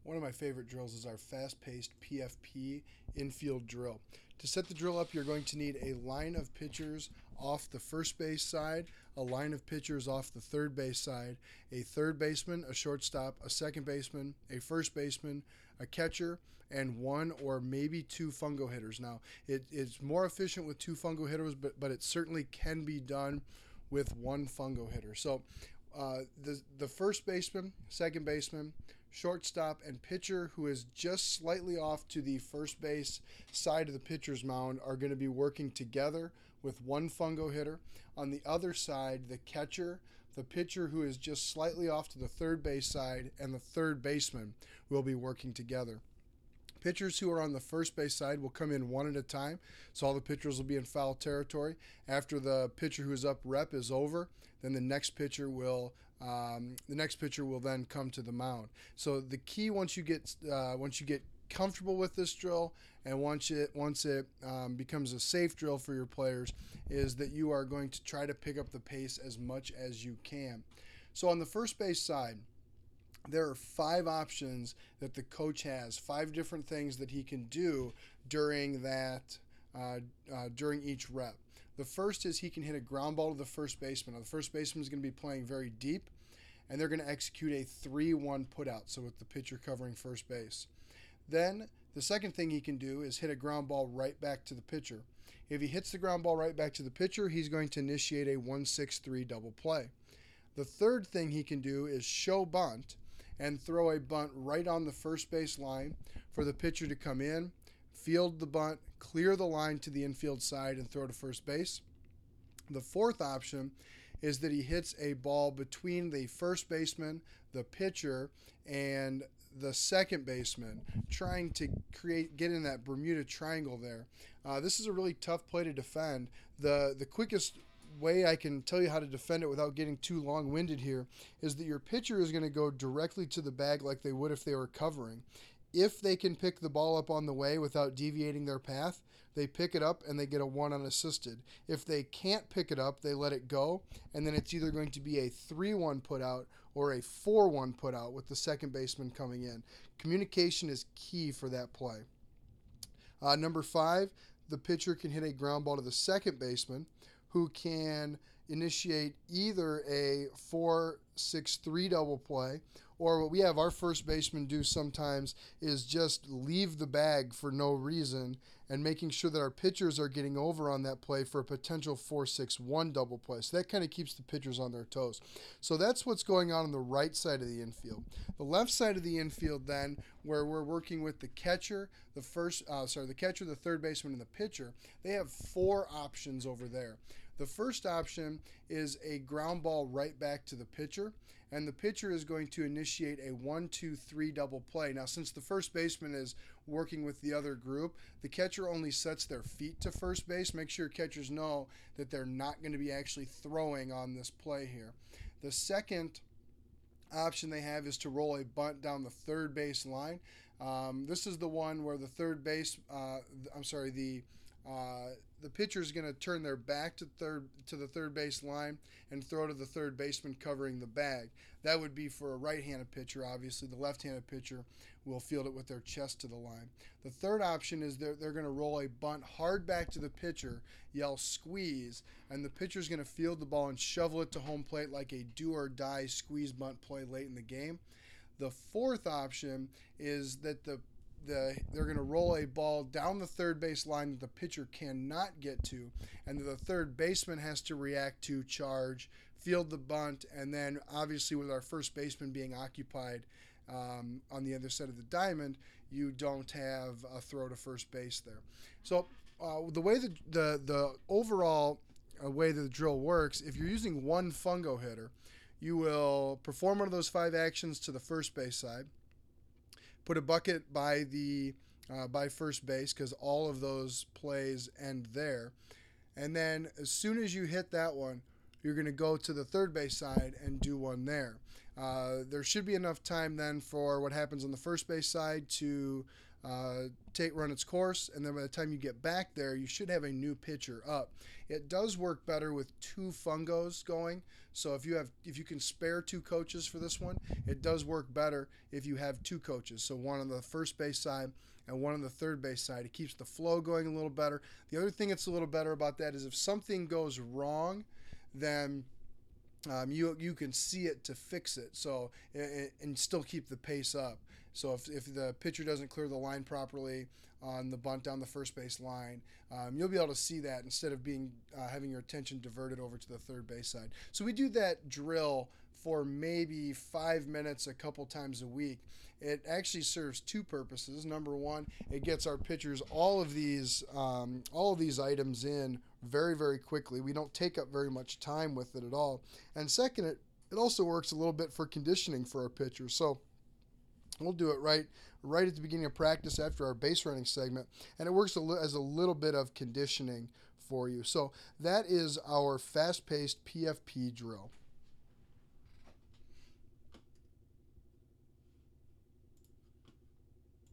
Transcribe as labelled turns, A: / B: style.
A: One of my favorite drills is our fast-paced PFP infield drill. To set the drill up, you're going to need a line of pitchers off the first base side, a line of pitchers off the third base side, a third baseman, a shortstop, a second baseman, a first baseman, a catcher, and one or maybe two fungo hitters. Now, it's more efficient with two fungo hitters, but it certainly can be done with one fungo hitter. So the first baseman, second baseman, shortstop, and pitcher who is just slightly off to the first base side of the pitcher's mound are going to be working together with one fungo hitter. On the other side, the catcher, the pitcher who is just slightly off to the third base side, and the third baseman will be working together. Pitchers who are on the first base side will come in one at a time, so all the pitchers will be in foul territory. After the pitcher who is up rep is over, then the next pitcher will then come to the mound. So the key once you get comfortable with this drill and once it becomes a safe drill for your players is that you are going to try to pick up the pace as much as you can. So on the first base side, there are 5 options that the coach has, 5 different things that he can do during each rep. The first is he can hit a ground ball to the first baseman. Now, the first baseman is going to be playing very deep, and they're going to execute a 3-1 putout, so with the pitcher covering first base. Then the second thing he can do is hit a ground ball right back to the pitcher. If he hits the ground ball right back to the pitcher, he's going to initiate a 1-6-3 double play. The third thing he can do is show bunt and throw a bunt right on the first base line for the pitcher to come in, field the bunt, clear the line to the infield side, and throw to first base. The fourth option is that he hits a ball between the first baseman, the pitcher, and the second baseman, trying to get in that Bermuda Triangle there. This is a really tough play to defend. The quickest way I can tell you how to defend it without getting too long-winded here is that your pitcher is going to go directly to the bag like they would if they were covering. If they can pick the ball up on the way without deviating their path, they pick it up and they get a 1 unassisted. If they can't pick it up, they let it go, and then it's either going to be a 3-1 putout or a 4-1 putout with the second baseman coming in. Communication is key for that play. Number 5, the pitcher can hit a ground ball to the second baseman, who can initiate either a 4-6-3 double play, or what we have our first baseman do sometimes is just leave the bag for no reason and making sure that our pitchers are getting over on that play for a potential 4-6-1 double play. So that kind of keeps the pitchers on their toes. So that's what's going on the right side of the infield. The left side of the infield then, where we're working with the catcher, the catcher, the third baseman, and the pitcher, they have 4 options over there. The first option is a ground ball right back to the pitcher, and the pitcher is going to initiate a 1-2-3 double play. Now, since the first baseman is working with the other group, the catcher only sets their feet to first base. Make sure catchers know that they're not going to be actually throwing on this play here. The second option they have is to roll a bunt down the third base line. This is the one where the pitcher is going to turn their back to the third base line and throw to the third baseman covering the bag. That would be for a right-handed pitcher, obviously. The left-handed pitcher will field it with their chest to the line. The third option is they're going to roll a bunt hard back to the pitcher, yell squeeze, and the pitcher is going to field the ball and shovel it to home plate like a do-or-die squeeze bunt play late in the game. The fourth option is that they're going to roll a ball down the third base line that the pitcher cannot get to, and the third baseman has to react to, charge, field the bunt, and then obviously with our first baseman being occupied on the other side of the diamond, you don't have a throw to first base there. So the way the overall way that the drill works, if you're using one fungo hitter, you will perform one of those 5 actions to the first base side, put a bucket by first base because all of those plays end there. And then as soon as you hit that one, you're going to go to the third base side and do one there. There should be enough time then for what happens on the first base side to run its course, and then by the time you get back there, you should have a new pitcher up. It does work better with two fungos going. So if you can spare two coaches for this one, it does work better if you have two coaches. So one on the first base side and one on the third base side. It keeps the flow going a little better. The other thing that's a little better about that is if something goes wrong, then you can see it to fix it. So and still keep the pace up. So if the pitcher doesn't clear the line properly on the bunt down the first base line, you'll be able to see that instead of having your attention diverted over to the third base side. So we do that drill for maybe 5 minutes a couple times a week. It actually serves two purposes. Number one, it gets our pitchers all of these items in very, very quickly. We don't take up very much time with it at all. And second, it also works a little bit for conditioning for our pitchers. So we'll do it right at the beginning of practice after our base running segment, and it works as a little bit of conditioning for you. So that is our fast-paced PFP drill.